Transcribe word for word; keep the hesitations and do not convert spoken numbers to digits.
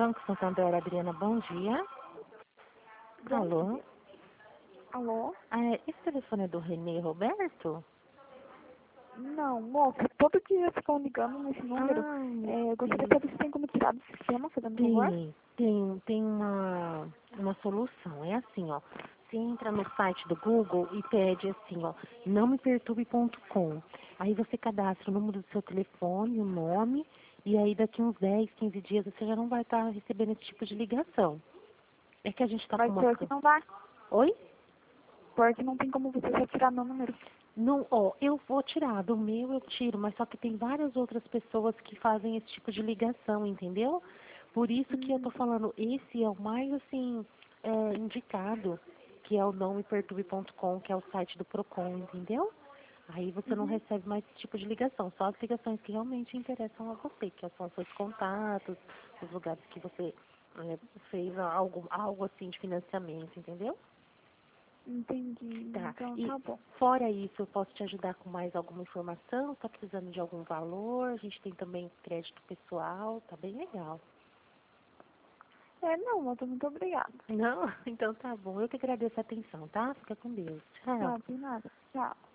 Banco Santander, Adriana, bom dia. Bom Alô? dia. Alô? Ah, esse telefone é do Renê Roberto? Não, moça, todo dia ficam ligando nesse número. Ah, É, eu gostaria de sim. saber se tem como tirar do sistema, fazendo um favor. Tem, tem, tem uma, uma solução. É assim, ó. Você entra no site do Google e pede assim, ó, não me perturbe ponto com. Aí você cadastra o número do seu telefone, o nome, e aí daqui uns dez, quinze dias você já não vai estar recebendo esse tipo de ligação. É que a gente está com Mas uma... pior que não dá. Oi? Pior que não tem como você só tirar meu número. Não, ó, eu vou tirar, do meu eu tiro, mas só que tem várias outras pessoas que fazem esse tipo de ligação, entendeu? Por isso que eu tô Hum, falando, esse é o mais, assim, é, indicado, que é o não me perturbe ponto com, que é o site do Procon, entendeu? Aí você não uhum. recebe mais esse tipo de ligação, só as ligações que realmente interessam a você, que são os seus contatos, os lugares que você é, fez algo, algo assim de financiamento, entendeu? Entendi. Tá. Então E tá bom. fora isso, eu posso te ajudar com mais alguma informação? Tá precisando de algum valor? A gente tem também crédito pessoal, tá bem legal. É, não, moça, muito obrigada. Não? Então tá bom. Eu que agradeço a atenção, tá? Fica com Deus. Tchau. Tá, de nada. Tchau.